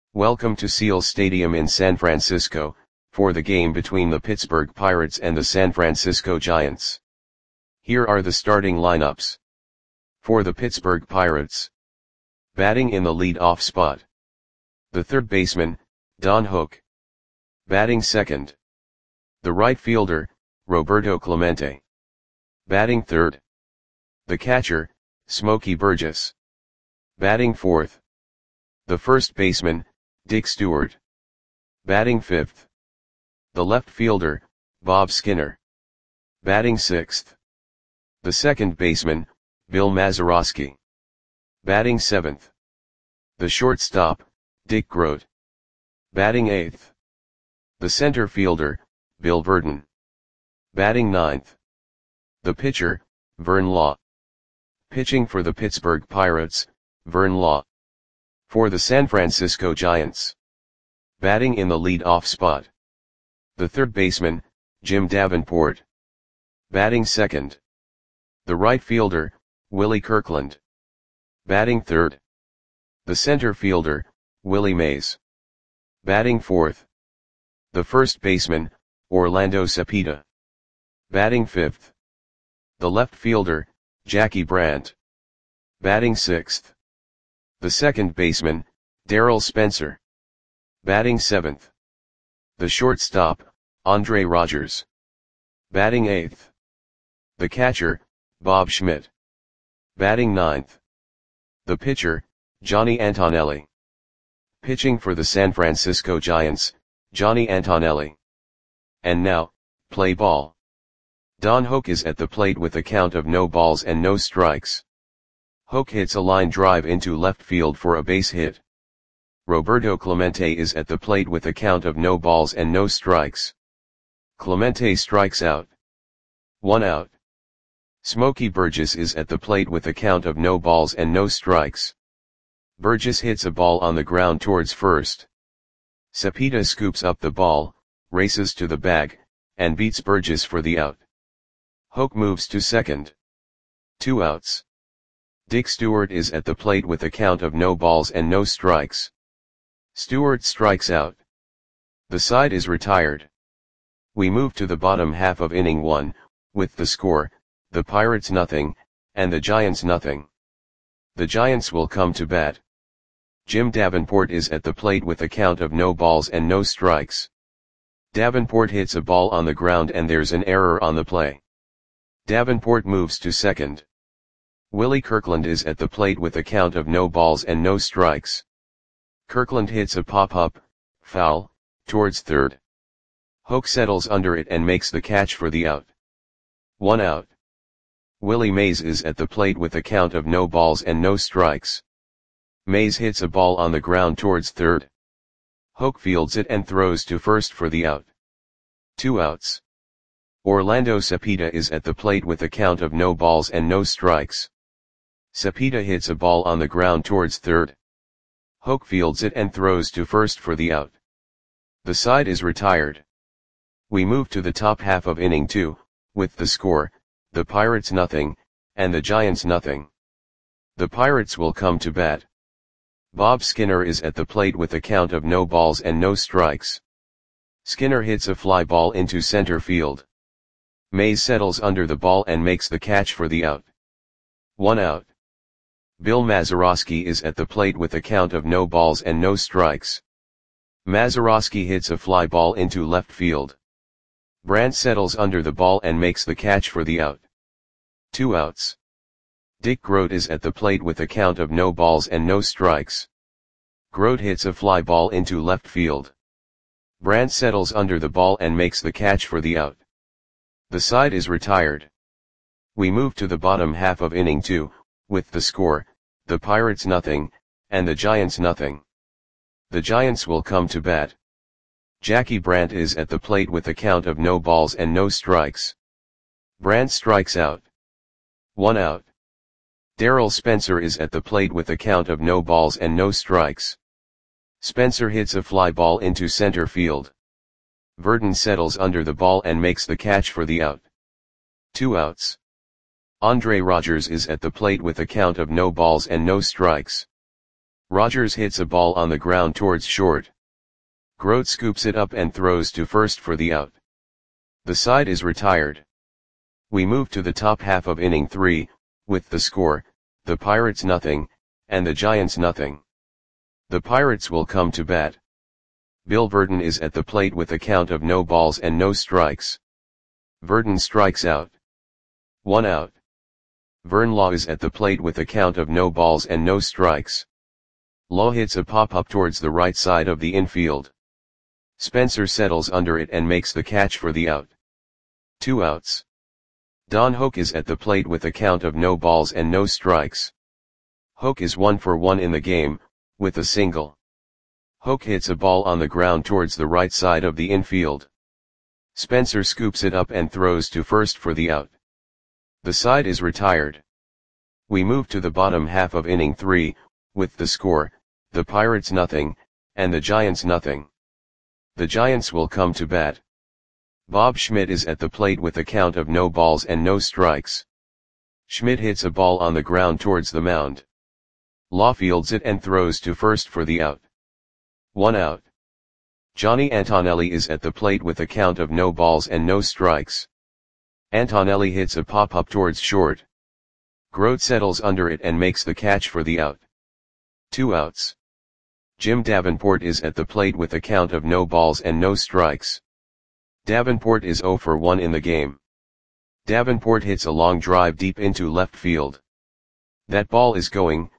Welcome to Seal Stadium in San Francisco, for the game between the Pittsburgh Pirates and the San Francisco Giants. Here are the starting lineups. For the Pittsburgh Pirates. Batting in the lead-off spot. The third baseman, Don Hook. Batting second. The right fielder, Roberto Clemente. Batting third. The catcher, Smokey Burgess. Batting fourth. The first baseman, Dick Stewart. Batting fifth. The left fielder, Bob Skinner. Batting sixth. The second baseman, Bill Mazeroski. Batting seventh. The shortstop, Dick Groat. Batting eighth. The center fielder, Bill Burton. Batting ninth. The pitcher, Vern Law. Pitching for the Pittsburgh Pirates, Vern Law. For the San Francisco Giants. Batting in the lead-off spot. The third baseman, Jim Davenport. Batting second. The right fielder, Willie Kirkland. Batting third. The center fielder, Willie Mays. Batting fourth. The first baseman, Orlando Cepeda. Batting fifth. The left fielder, Jackie Brandt. Batting sixth. The second baseman, Darryl Spencer. Batting seventh. The shortstop, Andre Rogers. Batting eighth. The catcher, Bob Schmidt. Batting ninth. The pitcher, Johnny Antonelli. Pitching for the San Francisco Giants, Johnny Antonelli. And now, play ball. Don Hook is at the plate with a count of no balls and no strikes. Hook hits a line drive into left field for a base hit. Roberto Clemente is at the plate with a count of no balls and no strikes. Clemente strikes out. 1 out. Smokey Burgess is at the plate with a count of no balls and no strikes. Burgess hits a ball on the ground towards first. Cepeda scoops up the ball, races to the bag, and beats Burgess for the out. Hook moves to second. 2 outs. Dick Stewart is at the plate with a count of no balls and no strikes. Stewart strikes out. The side is retired. We move to the bottom half of inning 1, with the score, the Pirates nothing, and the Giants nothing. The Giants will come to bat. Jim Davenport is at the plate with a count of no balls and no strikes. Davenport hits a ball on the ground and there's an error on the play. Davenport moves to second. Willie Kirkland is at the plate with a count of no balls and no strikes. Kirkland hits a pop-up, foul, towards third. Hook settles under it and makes the catch for the out. 1 out. Willie Mays is at the plate with a count of no balls and no strikes. Mays hits a ball on the ground towards third. Hook fields it and throws to first for the out. 2 outs. Orlando Cepeda is at the plate with a count of no balls and no strikes. Cepeda hits a ball on the ground towards third. Hook fields it and throws to first for the out. The side is retired. We move to the top half of inning 2, with the score, the Pirates nothing, and the Giants nothing. The Pirates will come to bat. Bob Skinner is at the plate with a count of no balls and no strikes. Skinner hits a fly ball into center field. Mays settles under the ball and makes the catch for the out. 1 out. Bill Mazeroski is at the plate with a count of no balls and no strikes. Mazeroski hits a fly ball into left field. Brandt settles under the ball and makes the catch for the out. 2 outs. Dick Groat is at the plate with a count of no balls and no strikes. Groat hits a fly ball into left field. Brandt settles under the ball and makes the catch for the out. The side is retired. We move to the bottom half of inning 2, with the score, the Pirates nothing, and the Giants nothing. The Giants will come to bat. Jackie Brandt is at the plate with a count of no balls and no strikes. Brandt strikes out. 1 out. Darryl Spencer is at the plate with a count of no balls and no strikes. Spencer hits a fly ball into center field. Verdon settles under the ball and makes the catch for the out. 2 outs. Andre Rogers is at the plate with a count of no balls and no strikes. Rogers hits a ball on the ground towards short. Grote scoops it up and throws to first for the out. The side is retired. We move to the top half of inning 3, with the score, the Pirates nothing, and the Giants nothing. The Pirates will come to bat. Bill Verdon is at the plate with a count of no balls and no strikes. Verdon strikes out. 1 out. Vern Law is at the plate with a count of no balls and no strikes. Law hits a pop-up towards the right side of the infield. Spencer settles under it and makes the catch for the out. 2 outs. Don Hoak is at the plate with a count of no balls and no strikes. Hoak is 1 for 1 in the game, with a single. Hoak hits a ball on the ground towards the right side of the infield. Spencer scoops it up and throws to first for the out. The side is retired. We move to the bottom half of inning 3, with the score, the Pirates nothing, and the Giants nothing. The Giants will come to bat. Bob Schmidt is at the plate with a count of no balls and no strikes. Schmidt hits a ball on the ground towards the mound. Law fields it and throws to first for the out. 1 out. Johnny Antonelli is at the plate with a count of no balls and no strikes. Antonelli hits a pop-up towards short. Grote settles under it and makes the catch for the out. 2 outs. Jim Davenport is at the plate with a count of no balls and no strikes. Davenport is 0 for 1 in the game. Davenport hits a long drive deep into left field. That ball is gone.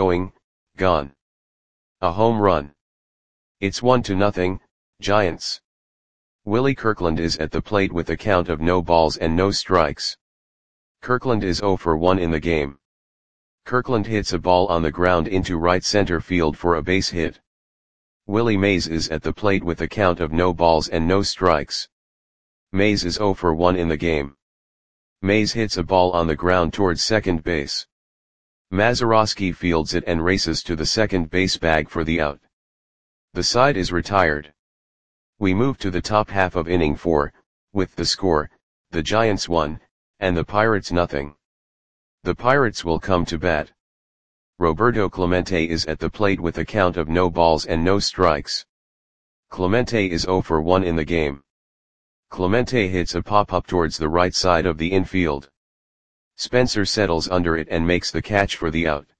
A home run. It's 1-0, Giants. Willie Kirkland is at the plate with a count of no balls and no strikes. Kirkland is 0 for 1 in the game. Kirkland hits a ball on the ground into right center field for a base hit. Willie Mays is at the plate with a count of no balls and no strikes. Mays is 0 for 1 in the game. Mays hits a ball on the ground towards second base. Mazeroski fields it and races to the second base bag for the out. The side is retired. We move to the top half of inning 4, with the score, the Giants 1, and the Pirates nothing. The Pirates will come to bat. Roberto Clemente is at the plate with a count of no balls and no strikes. Clemente is 0 for 1 in the game. Clemente hits a pop-up towards the right side of the infield. Spencer settles under it and makes the catch for the out.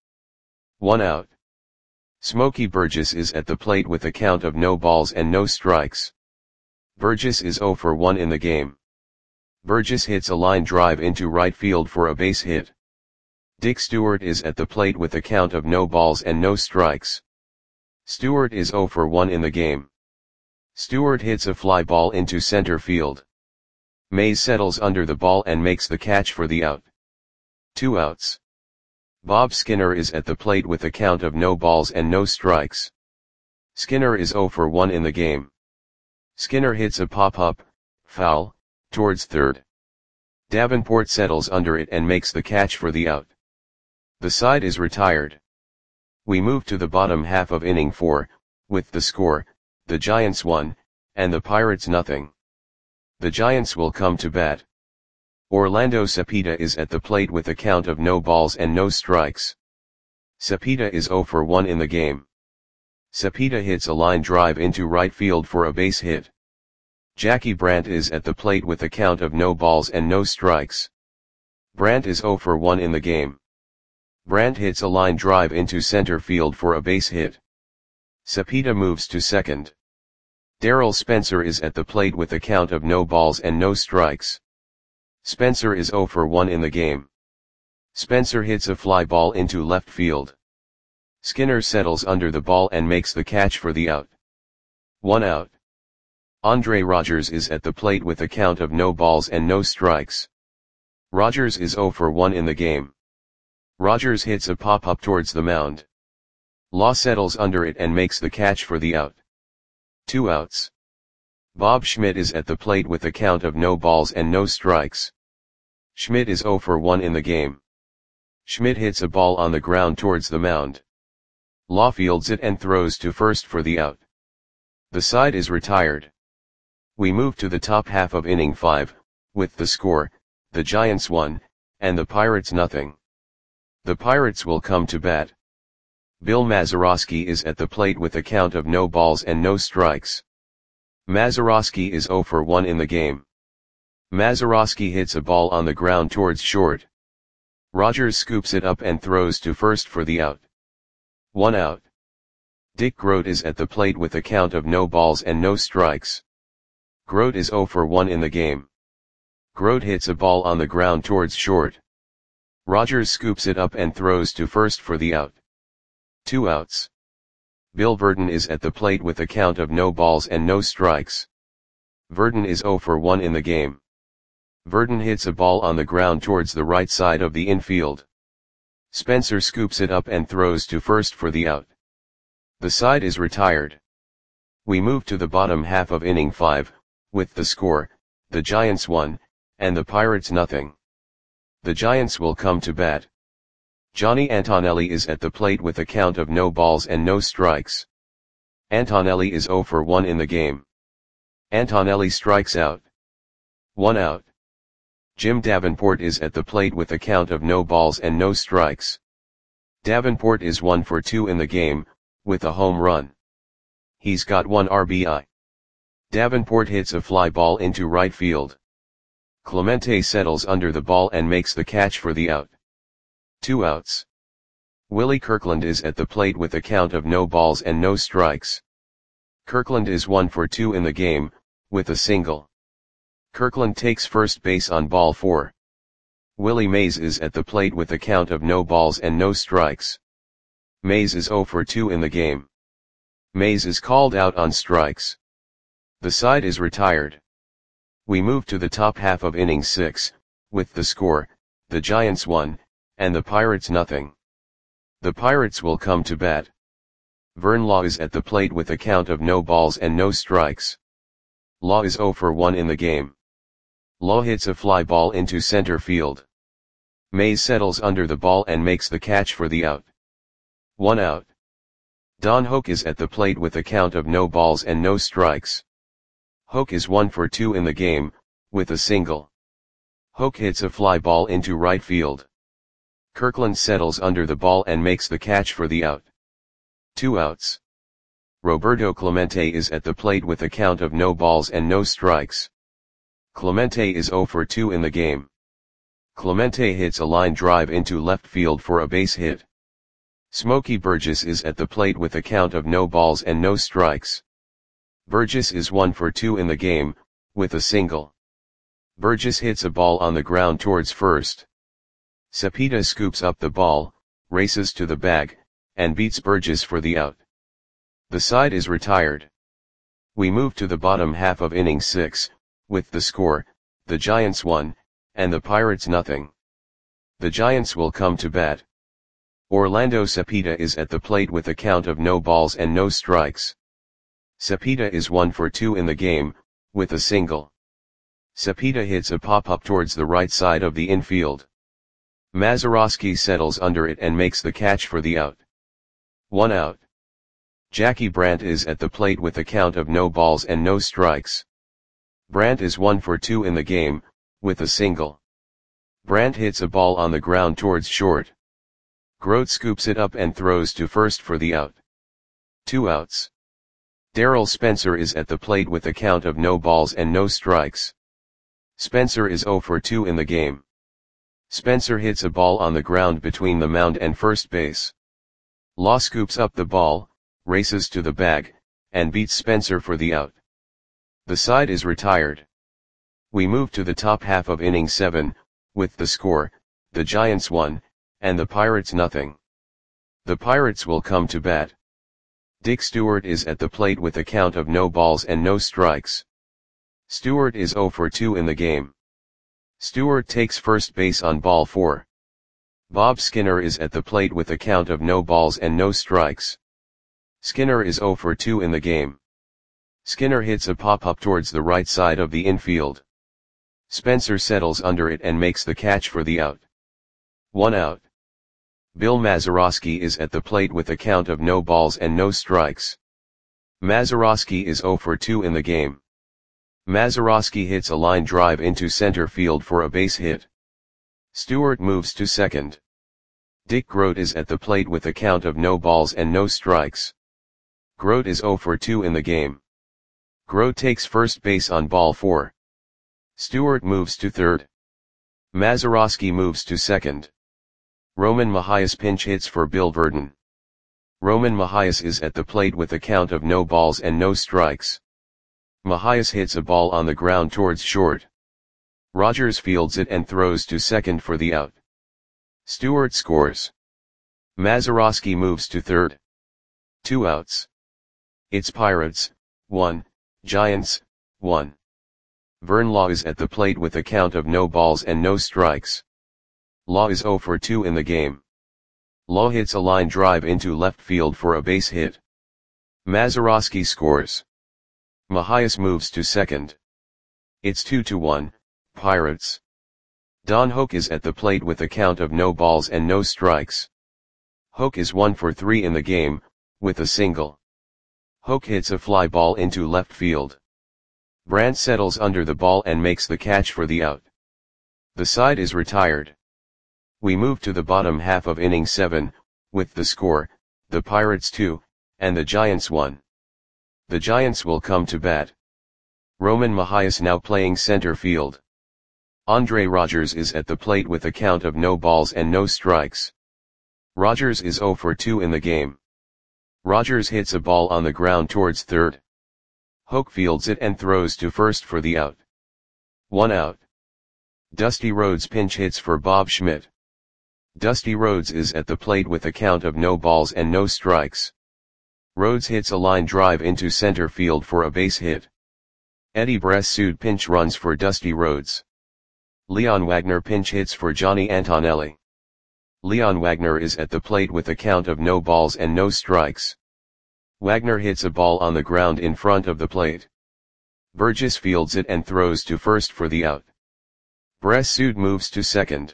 1 out. Smokey Burgess is at the plate with a count of no balls and no strikes. Burgess is 0 for 1 in the game. Burgess hits a line drive into right field for a base hit. Dick Stewart is at the plate with a count of no balls and no strikes. Stewart is 0 for 1 in the game. Stewart hits a fly ball into center field. Mays settles under the ball and makes the catch for the out. 2 outs. Bob Skinner is at the plate with a count of no balls and no strikes. Skinner is 0 for 1 in the game. Skinner hits a pop-up, foul, towards third. Davenport settles under it and makes the catch for the out. The side is retired. We move to the bottom half of inning 4, with the score, the Giants 1, and the Pirates nothing. The Giants will come to bat. Orlando Cepeda is at the plate with a count of no balls and no strikes. Cepeda is 0 for 1 in the game. Cepeda hits a line drive into right field for a base hit. Jackie Brandt is at the plate with a count of no balls and no strikes. Brandt is 0 for 1 in the game. Brandt hits a line drive into center field for a base hit. Cepeda moves to second. Darrell Spencer is at the plate with a count of no balls and no strikes. Spencer is 0 for 1 in the game. Spencer hits a fly ball into left field. Skinner settles under the ball and makes the catch for the out. 1 out. Andre Rogers is at the plate with a count of no balls and no strikes. Rogers is 0 for 1 in the game. Rogers hits a pop-up towards the mound. Law settles under it and makes the catch for the out. 2 outs. Bob Schmidt is at the plate with a count of no balls and no strikes. Schmidt is 0 for 1 in the game. Schmidt hits a ball on the ground towards the mound. Law fields it and throws to first for the out. The side is retired. We move to the top half of inning 5, with the score, the Giants 1, and the Pirates nothing. The Pirates will come to bat. Bill Mazeroski is at the plate with a count of no balls and no strikes. Mazeroski is 0 for 1 in the game. Mazeroski hits a ball on the ground towards short. Rogers scoops it up and throws to first for the out. 1 out. Dick Groat is at the plate with a count of no balls and no strikes. Groat is 0 for 1 in the game. Groat hits a ball on the ground towards short. Rogers scoops it up and throws to first for the out. 2 outs. Bill Verdon is at the plate with a count of no balls and no strikes. Verdon is 0 for 1 in the game. Verdon hits a ball on the ground towards the right side of the infield. Spencer scoops it up and throws to first for the out. The side is retired. We move to the bottom half of inning 5, with the score, the Giants 1, and the Pirates nothing. The Giants will come to bat. Johnny Antonelli is at the plate with a count of no balls and no strikes. Antonelli is 0 for 1 in the game. Antonelli strikes out. 1 out. Jim Davenport is at the plate with a count of no balls and no strikes. Davenport is 1 for 2 in the game, with a home run. He's got 1 RBI. Davenport hits a fly ball into right field. Clemente settles under the ball and makes the catch for the out. 2 outs. Willie Kirkland is at the plate with a count of no balls and no strikes. Kirkland is 1 for 2 in the game, with a single. Kirkland takes first base on ball 4. Willie Mays is at the plate with a count of no balls and no strikes. Mays is 0 for 2 in the game. Mays is called out on strikes. The side is retired. We move to the top half of inning 6, with the score, the Giants 1, and the Pirates nothing. The Pirates will come to bat. Vern Law is at the plate with a count of no balls and no strikes. Law is 0 for 1 in the game. Law hits a fly ball into center field. Mays settles under the ball and makes the catch for the out. 1 out. Don Hoke is at the plate with a count of no balls and no strikes. Hoke is 1 for 2 in the game, with a single. Hoke hits a fly ball into right field. Kirkland settles under the ball and makes the catch for the out. 2 outs. Roberto Clemente is at the plate with a count of no balls and no strikes. Clemente is 0 for 2 in the game. Clemente hits a line drive into left field for a base hit. Smokey Burgess is at the plate with a count of no balls and no strikes. Burgess is 1 for 2 in the game, with a single. Burgess hits a ball on the ground towards first. Cepeda scoops up the ball, races to the bag, and beats Burgess for the out. The side is retired. We move to the bottom half of inning 6, with the score, the Giants 1, and the Pirates nothing. The Giants will come to bat. Orlando Cepeda is at the plate with a count of no balls and no strikes. Cepeda is 1 for 2 in the game, with a single. Cepeda hits a pop-up towards the right side of the infield. Mazeroski settles under it and makes the catch for the out. 1 out. Jackie Brandt is at the plate with a count of no balls and no strikes. Brandt is 1 for 2 in the game, with a single. Brandt hits a ball on the ground towards short. Groat scoops it up and throws to first for the out. 2 outs. Darrell Spencer is at the plate with a count of no balls and no strikes. Spencer is 0 for 2 in the game. Spencer hits a ball on the ground between the mound and first base. Law scoops up the ball, races to the bag, and beats Spencer for the out. The side is retired. We move to the top half of inning 7, with the score, the Giants 1, and the Pirates nothing. The Pirates will come to bat. Dick Stewart is at the plate with a count of no balls and no strikes. Stewart is 0 for 2 in the game. Stewart takes first base on ball 4. Bob Skinner is at the plate with a count of no balls and no strikes. Skinner is 0 for 2 in the game. Skinner hits a pop-up towards the right side of the infield. Spencer settles under it and makes the catch for the out. 1 out. Bill Mazeroski is at the plate with a count of no balls and no strikes. Mazeroski is 0 for 2 in the game. Mazeroski hits a line drive into center field for a base hit. Stewart moves to second. Dick Grote is at the plate with a count of no balls and no strikes. Grote is 0 for 2 in the game. Grote takes first base on ball 4. Stewart moves to third. Mazeroski moves to second. Roman Mahias pinch hits for Bill Virdon. Roman Mahias is at the plate with a count of no balls and no strikes. Mahias hits a ball on the ground towards short. Rogers fields it and throws to second for the out. Stewart scores. Mazeroski moves to third. 2 outs. It's Pirates, 1, Giants, 1. Vern Law is at the plate with a count of no balls and no strikes. Law is 0 for 2 in the game. Law hits a line drive into left field for a base hit. Mazeroski scores. Mahias moves to second. It's 2-1, Pirates. Don Hoak is at the plate with a count of no balls and no strikes. Hoak is 1 for 3 in the game, with a single. Hoak hits a fly ball into left field. Brandt settles under the ball and makes the catch for the out. The side is retired. We move to the bottom half of inning 7, with the score, the Pirates 2, and the Giants 1. The Giants will come to bat. Roman Mahias now playing center field. Andre Rogers is at the plate with a count of no balls and no strikes. Rogers is 0 for 2 in the game. Rogers hits a ball on the ground towards third. Hoak fields it and throws to first for the out. 1 out. Dusty Rhodes pinch hits for Bob Schmidt. Dusty Rhodes is at the plate with a count of no balls and no strikes. Rhodes hits a line drive into center field for a base hit. Eddie Bressud pinch runs for Dusty Rhodes. Leon Wagner pinch hits for Johnny Antonelli. Leon Wagner is at the plate with a count of no balls and no strikes. Wagner hits a ball on the ground in front of the plate. Burgess fields it and throws to first for the out. Bressud moves to second.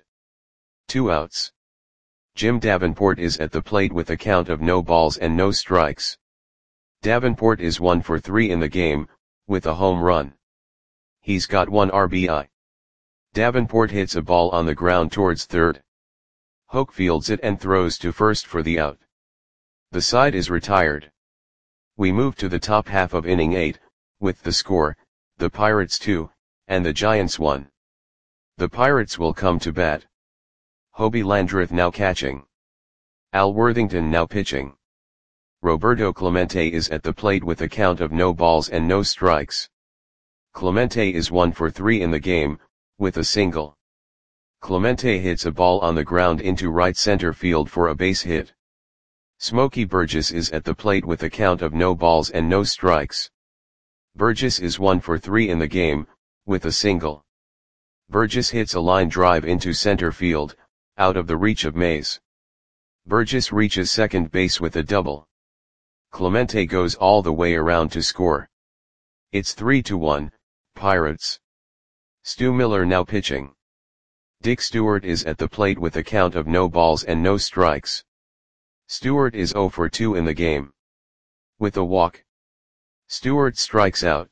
2 outs. Jim Davenport is at the plate with a count of no balls and no strikes. Davenport is 1 for 3 in the game, with a home run. He's got 1 RBI. Davenport hits a ball on the ground towards third. Hoak fields it and throws to first for the out. The side is retired. We move to the top half of inning 8, with the score, the Pirates 2, and the Giants 1. The Pirates will come to bat. Hobie Landreth now catching. Al Worthington now pitching. Roberto Clemente is at the plate with a count of no balls and no strikes. Clemente is 1 for 3 in the game, with a single. Clemente hits a ball on the ground into right center field for a base hit. Smokey Burgess is at the plate with a count of no balls and no strikes. Burgess is 1 for 3 in the game, with a single. Burgess hits a line drive into center field, out of the reach of Mays. Burgess reaches second base with a double. Clemente goes all the way around to score. It's 3-1, Pirates. Stu Miller now pitching. Dick Stewart is at the plate with a count of no balls and no strikes. Stewart is 0 for 2 in the game. With a walk. Stewart strikes out.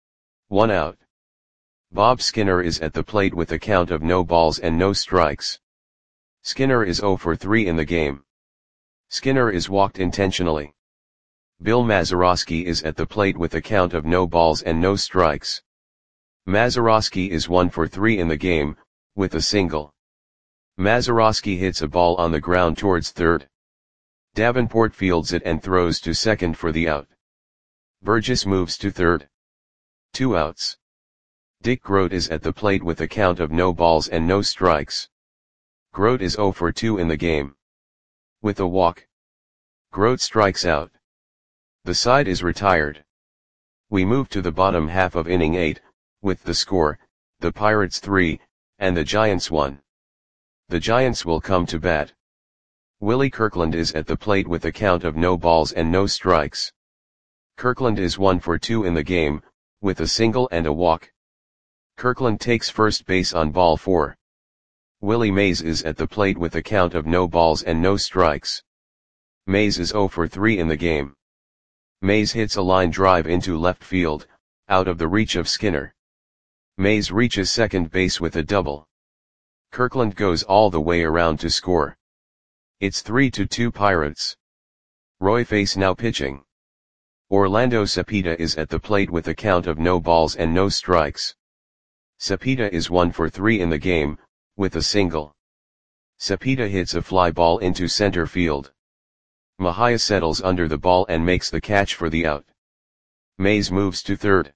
1 out. Bob Skinner is at the plate with a count of no balls and no strikes. Skinner is 0 for 3 in the game. Skinner is walked intentionally. Bill Mazeroski is at the plate with a count of no balls and no strikes. Mazeroski is 1 for 3 in the game, with a single. Mazeroski hits a ball on the ground towards third. Davenport fields it and throws to second for the out. Burgess moves to third. 2 outs. Dick Grote is at the plate with a count of no balls and no strikes. Grote is 0 for 2 in the game. With a walk. Grote strikes out. The side is retired. We move to the bottom half of inning 8, with the score, the Pirates 3, and the Giants 1. The Giants will come to bat. Willie Kirkland is at the plate with a count of no balls and no strikes. Kirkland is 1 for 2 in the game, with a single and a walk. Kirkland takes first base on ball 4. Willie Mays is at the plate with a count of no balls and no strikes. Mays is 0 for 3 in the game. Mays hits a line drive into left field, out of the reach of Skinner. Mays reaches second base with a double. Kirkland goes all the way around to score. It's 3-2 Pirates. Roy Face now pitching. Orlando Cepeda is at the plate with a count of no balls and no strikes. Cepeda is 1 for 3 in the game, with a single. Cepeda hits a fly ball into center field. Mejia settles under the ball and makes the catch for the out. Mays moves to third.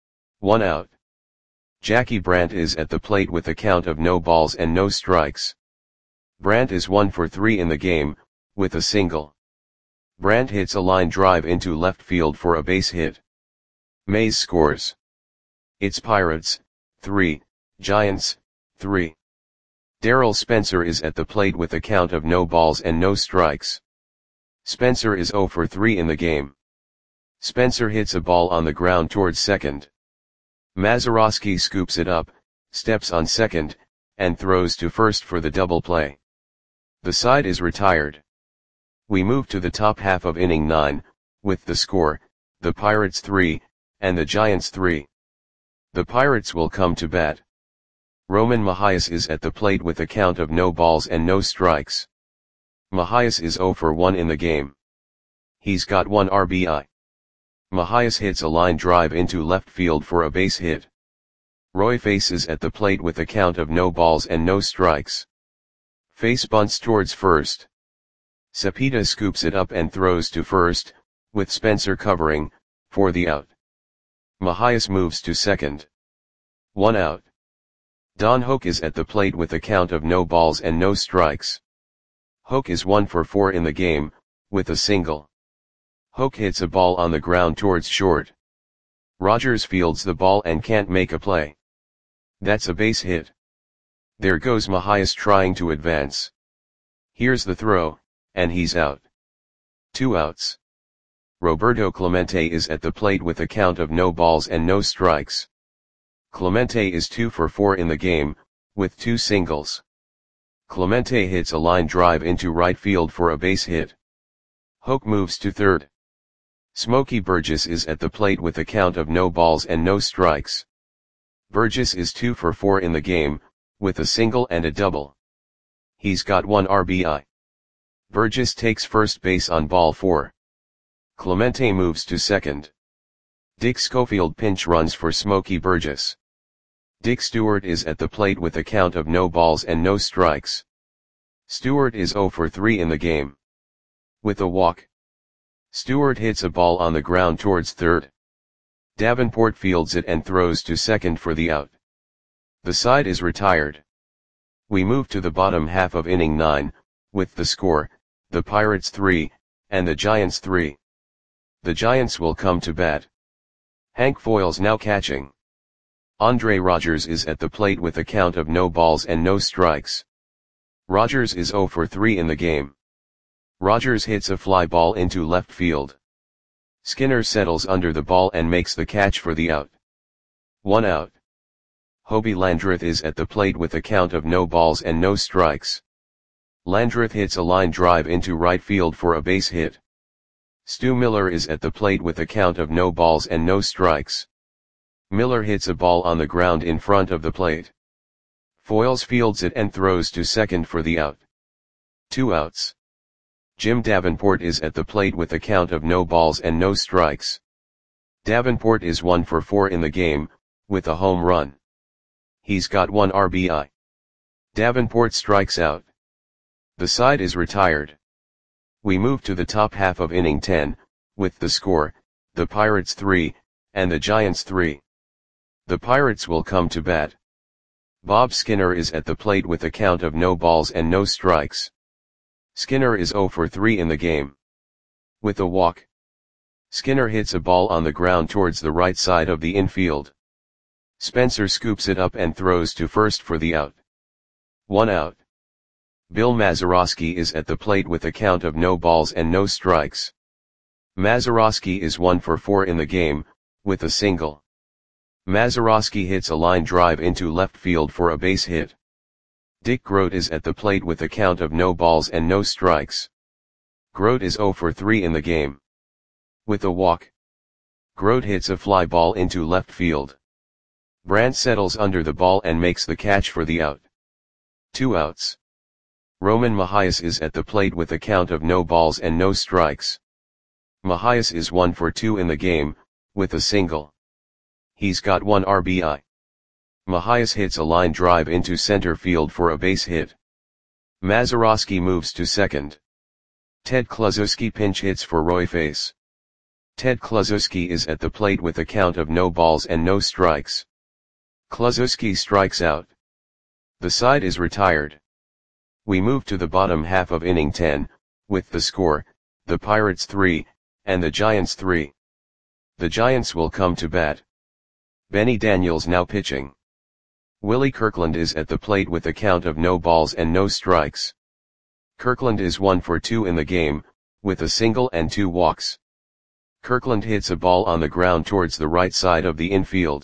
1 out. Jackie Brandt is at the plate with a count of no balls and no strikes. Brandt is 1 for 3 in the game, with a single. Brandt hits a line drive into left field for a base hit. Mays scores. It's Pirates, 3, Giants, 3. Darryl Spencer is at the plate with a count of no balls and no strikes. Spencer is 0 for 3 in the game. Spencer hits a ball on the ground towards second. Mazeroski scoops it up, steps on second, and throws to first for the double play. The side is retired. We move to the top half of inning 9, with the score, the Pirates 3, and the Giants 3. The Pirates will come to bat. Roman Mejias is at the plate with a count of no balls and no strikes. Mejias is 0 for 1 in the game. He's got 1 RBI. Mejias hits a line drive into left field for a base hit. Roy Face is at the plate with a count of no balls and no strikes. Face bunts towards first. Cepeda scoops it up and throws to first, with Spencer covering, for the out. Mejias moves to second. 1 out. Don Hoak is at the plate with a count of no balls and no strikes. Hoak is 1 for 4 in the game, with a single. Hoak hits a ball on the ground towards short. Rogers fields the ball and can't make a play. That's a base hit. There goes Mejias trying to advance. Here's the throw, and he's out. 2 outs. Roberto Clemente is at the plate with a count of no balls and no strikes. Clemente is 2 for 4 in the game, with 2 singles. Clemente hits a line drive into right field for a base hit. Hoak moves to third. Smokey Burgess is at the plate with a count of no balls and no strikes. Burgess is 2 for 4 in the game, with a single and a double. He's got 1 RBI. Burgess takes first base on ball 4. Clemente moves to second. Dick Schofield pinch runs for Smokey Burgess. Dick Stewart is at the plate with a count of no balls and no strikes. Stewart is 0 for 3 in the game. With a walk. Stewart hits a ball on the ground towards third. Davenport fields it and throws to second for the out. The side is retired. We move to the bottom half of inning 9, with the score, the Pirates 3, and the Giants 3. The Giants will come to bat. Hank Foyle's now catching. Andre Rogers is at the plate with a count of no balls and no strikes. Rogers is 0 for 3 in the game. Rogers hits a fly ball into left field. Skinner settles under the ball and makes the catch for the out. 1 out. Hobie Landreth is at the plate with a count of no balls and no strikes. Landreth hits a line drive into right field for a base hit. Stu Miller is at the plate with a count of no balls and no strikes. Miller hits a ball on the ground in front of the plate. Foyles fields it and throws to second for the out. 2 outs. Jim Davenport is at the plate with a count of no balls and no strikes. Davenport is 1 for 4 in the game, with a home run. He's got 1 RBI. Davenport strikes out. The side is retired. We move to the top half of inning 10, with the score, the Pirates 3, and the Giants 3. The Pirates will come to bat. Bob Skinner is at the plate with a count of no balls and no strikes. Skinner is 0 for 3 in the game. With a walk. Skinner hits a ball on the ground towards the right side of the infield. Spencer scoops it up and throws to first for the out. 1 out. Bill Mazeroski is at the plate with a count of no balls and no strikes. Mazeroski is 1 for 4 in the game, with a single. Mazeroski hits a line drive into left field for a base hit. Dick Grote is at the plate with a count of no balls and no strikes. Grote is 0 for 3 in the game. With a walk. Grote hits a fly ball into left field. Brandt settles under the ball and makes the catch for the out. 2 outs. Roman Mahias is at the plate with a count of no balls and no strikes. Mahias is 1 for 2 in the game, with a single. He's got 1 RBI. Mahias hits a line drive into center field for a base hit. Mazeroski moves to second. Ted Kluszewski pinch hits for Roy Face. Ted Kluszewski is at the plate with a count of no balls and no strikes. Kluszewski strikes out. The side is retired. We move to the bottom half of inning 10, with the score, the Pirates 3, and the Giants 3. The Giants will come to bat. Benny Daniels now pitching. Willie Kirkland is at the plate with a count of no balls and no strikes. Kirkland is 1 for 2 in the game, with a single and 2 walks. Kirkland hits a ball on the ground towards the right side of the infield.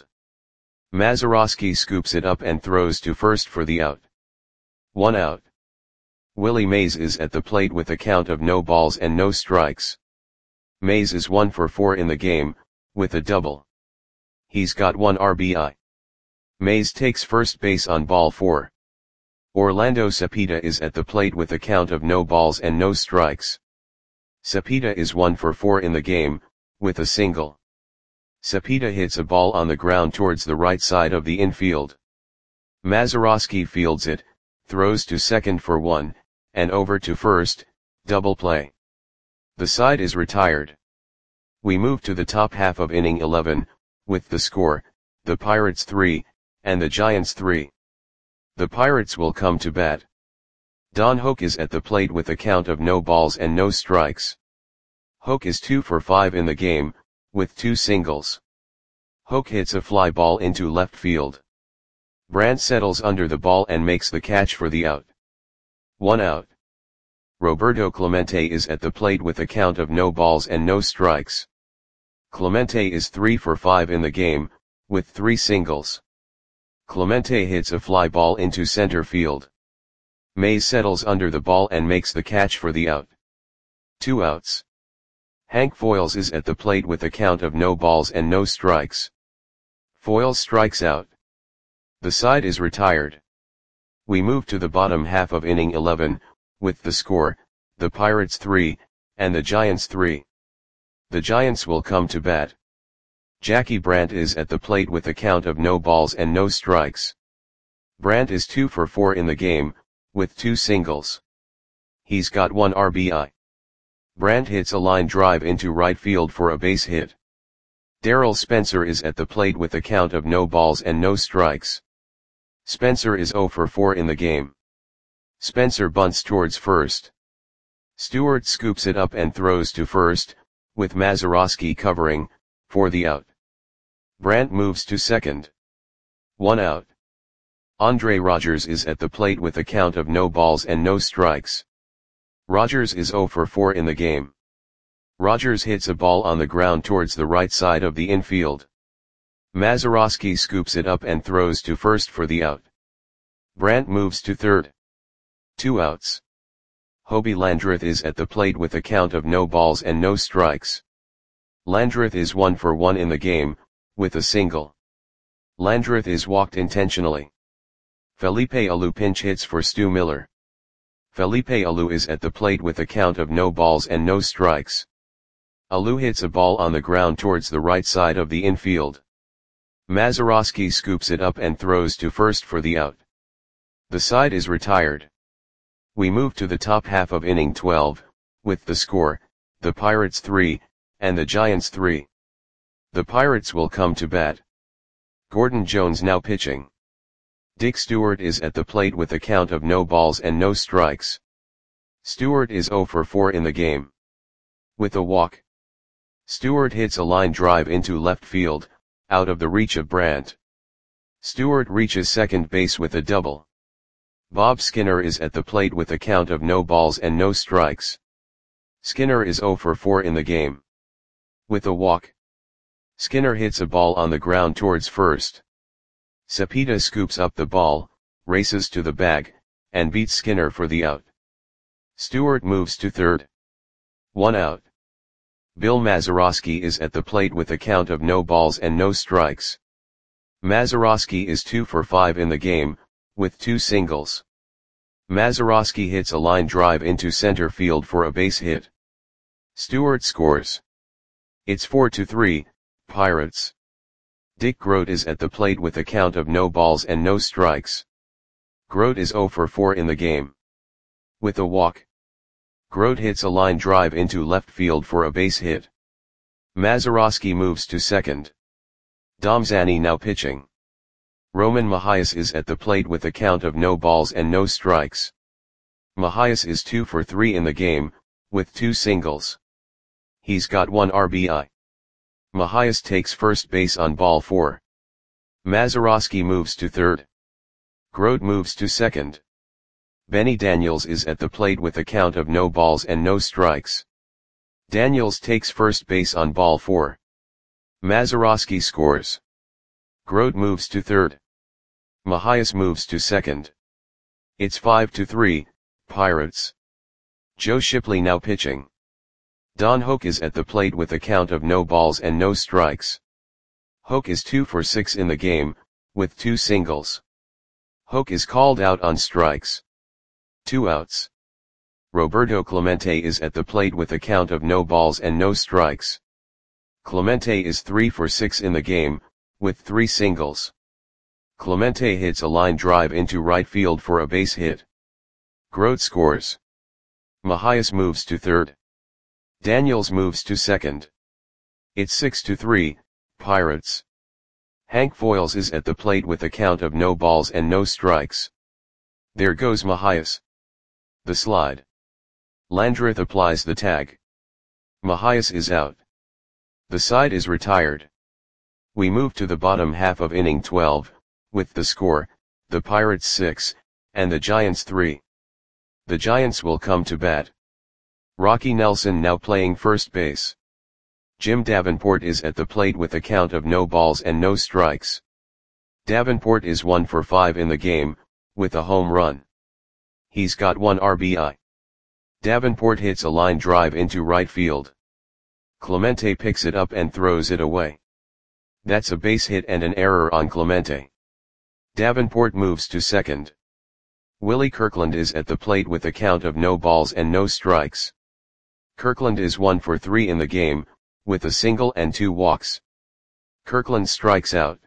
Mazeroski scoops it up and throws to first for the out. 1 out. Willie Mays is at the plate with a count of no balls and no strikes. Mays is 1 for 4 in the game, with a double. He's got 1 RBI. Mays takes first base on ball 4. Orlando Cepeda is at the plate with a count of no balls and no strikes. Cepeda is 1 for 4 in the game, with a single. Cepeda hits a ball on the ground towards the right side of the infield. Mazeroski fields it, throws to second for 1, and over to first, double play. The side is retired. We move to the top half of inning 11, with the score, the Pirates 3, and the Giants 3. The Pirates will come to bat. Don Hoke is at the plate with a count of no balls and no strikes. Hoke is 2 for 5 in the game, with 2 singles. Hoke hits a fly ball into left field. Brandt settles under the ball and makes the catch for the out. 1 out. Roberto Clemente is at the plate with a count of no balls and no strikes. Clemente is 3 for 5 in the game, with 3 singles. Clemente hits a fly ball into center field. Mays settles under the ball and makes the catch for the out. 2 outs. Hank Foils is at the plate with a count of no balls and no strikes. Foils strikes out. The side is retired. We move to the bottom half of inning 11, with the score, the Pirates 3, and the Giants 3. The Giants will come to bat. Jackie Brandt is at the plate with a count of no balls and no strikes. Brandt is 2 for 4 in the game, with 2 singles. He's got 1 RBI. Brandt hits a line drive into right field for a base hit. Darrell Spencer is at the plate with a count of no balls and no strikes. Spencer is 0 for 4 in the game. Spencer bunts towards first. Stewart scoops it up and throws to first, with Mazeroski covering, for the out. Brandt moves to second. 1 out. Andre Rogers is at the plate with a count of no balls and no strikes. Rogers is 0 for 4 in the game. Rogers hits a ball on the ground towards the right side of the infield. Mazeroski scoops it up and throws to first for the out. Brandt moves to third. 2 outs. Hobie Landreth is at the plate with a count of no balls and no strikes. Landreth is 1 for 1 in the game, with a single. Landreth is walked intentionally. Felipe Alou pinch hits for Stu Miller. Felipe Alou is at the plate with a count of no balls and no strikes. Alou hits a ball on the ground towards the right side of the infield. Mazeroski scoops it up and throws to first for the out. The side is retired. We move to the top half of inning 12, with the score, the Pirates 3, and the Giants 3. The Pirates will come to bat. Gordon Jones now pitching. Dick Stewart is at the plate with a count of no balls and no strikes. Stewart is 0 for 4 in the game. With a walk. Stewart hits a line drive into left field, out of the reach of Brandt. Stewart reaches second base with a double. Bob Skinner is at the plate with a count of no balls and no strikes. Skinner is 0 for 4 in the game. With a walk. Skinner hits a ball on the ground towards first. Cepeda scoops up the ball, races to the bag, and beats Skinner for the out. Stewart moves to third. 1 out. Bill Mazeroski is at the plate with a count of no balls and no strikes. Mazeroski is 2 for 5 in the game, with 2 singles. Mazeroski hits a line drive into center field for a base hit. Stewart scores. It's 4-3, Pirates. Dick Groat is at the plate with a count of no balls and no strikes. Groat is 0 for 4 in the game. With a walk, Groat hits a line drive into left field for a base hit. Mazeroski moves to second. Domzani now pitching. Roman Mahias is at the plate with a count of no balls and no strikes. Mahias is 2 for 3 in the game, with 2 singles. He's got 1 RBI. Mahias takes first base on ball 4. Mazeroski moves to third. Groat moves to second. Benny Daniels is at the plate with a count of no balls and no strikes. Daniels takes first base on ball 4. Mazeroski scores. Groat moves to third. Mahias moves to second. It's 5-3, Pirates. Joe Shipley now pitching. Don Hoak is at the plate with a count of no balls and no strikes. Hoak is 2 for 6 in the game, with 2 singles. Hoak is called out on strikes. 2 outs. Roberto Clemente is at the plate with a count of no balls and no strikes. Clemente is 3 for 6 in the game, with 3 singles. Clemente hits a line drive into right field for a base hit. Groat scores. Mahias moves to third. Daniels moves to second. It's 6-3, Pirates. Hank Foils is at the plate with a count of no balls and no strikes. There goes Mahias. The slide. Landreth applies the tag. Mahias is out. The side is retired. We move to the bottom half of inning 12, with the score, the Pirates 6, and the Giants 3. The Giants will come to bat. Rocky Nelson now playing first base. Jim Davenport is at the plate with a count of no balls and no strikes. Davenport is 1 for 5 in the game, with a home run. He's got 1 RBI. Davenport hits a line drive into right field. Clemente picks it up and throws it away. That's a base hit and an error on Clemente. Davenport moves to second. Willie Kirkland is at the plate with a count of no balls and no strikes. Kirkland is 1 for 3 in the game, with a single and 2 walks. Kirkland strikes out.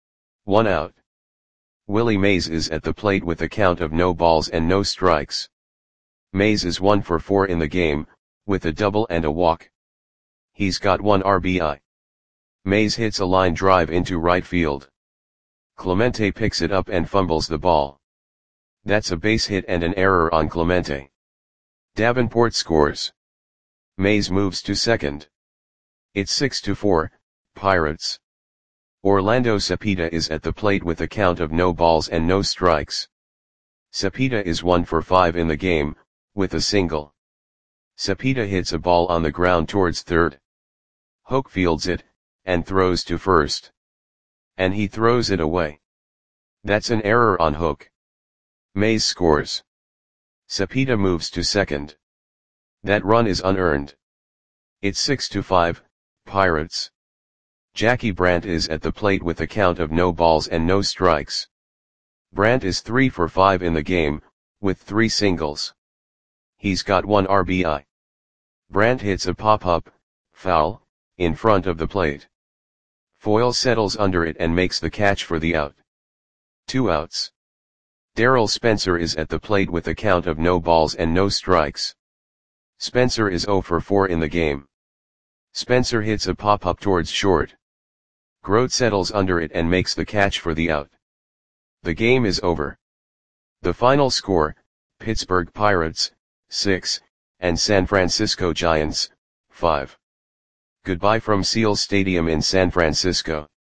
1 out. Willie Mays is at the plate with a count of no balls and no strikes. Mays is 1 for 4 in the game, with a double and a walk. He's got 1 RBI. Mays hits a line drive into right field. Clemente picks it up and fumbles the ball. That's a base hit and an error on Clemente. Davenport scores. Mays moves to second. It's 6-4, Pirates. Orlando Cepeda is at the plate with a count of no balls and no strikes. Cepeda is 1 for 5 in the game, with a single. Cepeda hits a ball on the ground towards third. Hoak fields it, and throws to first. And he throws it away. That's an error on Hoak. Mays scores. Cepeda moves to second. That run is unearned. It's 6-5, Pirates. Jackie Brandt is at the plate with a count of no balls and no strikes. Brandt is 3 for 5 in the game, with 3 singles. He's got 1 RBI. Brandt hits a pop-up, foul, in front of the plate. Foyle settles under it and makes the catch for the out. 2 outs. Darrell Spencer is at the plate with a count of no balls and no strikes. Spencer is 0 for 4 in the game. Spencer hits a pop-up towards short. Groat settles under it and makes the catch for the out. The game is over. The final score, Pittsburgh Pirates, 6, and San Francisco Giants, 5. Goodbye from Seal Stadium in San Francisco.